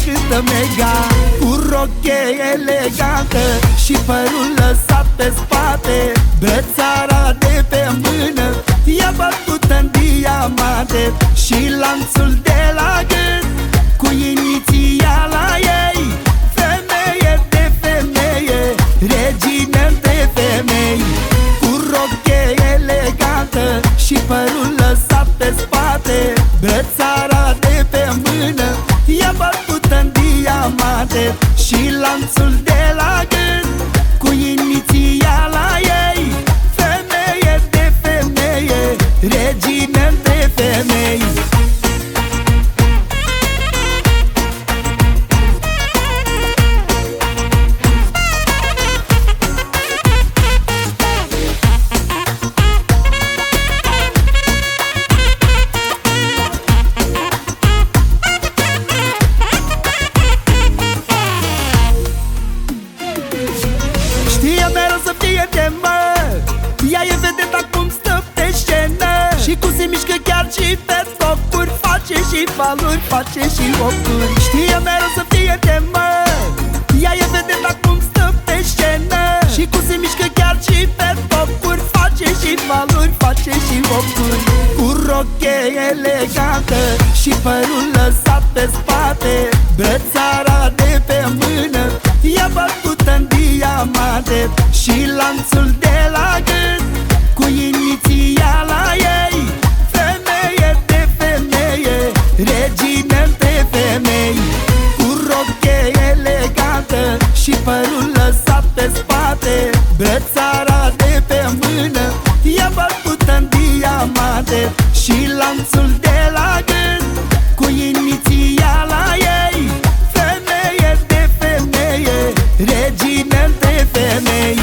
cântă mega. Cu roche elegantă și părul lăsat pe spate, brățara de pe mână e bătută-n diamante și lanțul de la gât cu inițiala ei. Femeie de femeie, regină între femei. Cu roche elegantă și părul lăsat pe spate, brățara de pe mână e bătută-n diamante și lanțul de la gât cu inițiala ei. Femeie de femeie, regină între femei. Știe mereu să fie de mă, ea e vedeta cum stă pe scenă și cum se mișcă chiar și pe tocuri, face și valuri, face și ocuri. Știe mereu să fie de mă, ea e vedeta cum stă pe scenă și cum se mișcă chiar și pe tocuri, face și valuri, face și ocuri. Cu roche elegantă și părul lăsat pe spate, brățara de pe mână e bătută-n diamante și lanțul de la gât cu inițiala ei. Femeie de femeie, regină între femei. Cu roche elegantă și părul lăsat pe spate, brățara de pe mână e bătută-n diamante și lanțul de la gât cu inițiala ei. Femeie de femeie, regină între femei.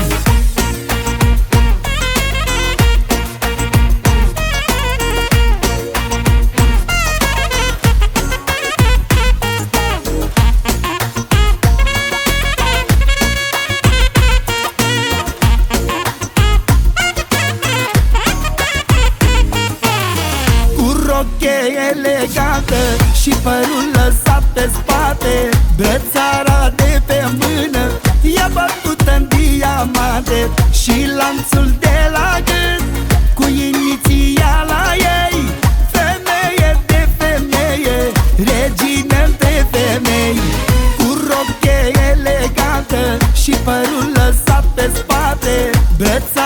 Roche elegantă și părul lăsat pe spate, brățara de pe mână e bătută-n diamante și lanțul de la gât cu inițiala ei. Femeie de femeie, regină între femei. Cu roche elegantă și părul lăsat pe spate, brățara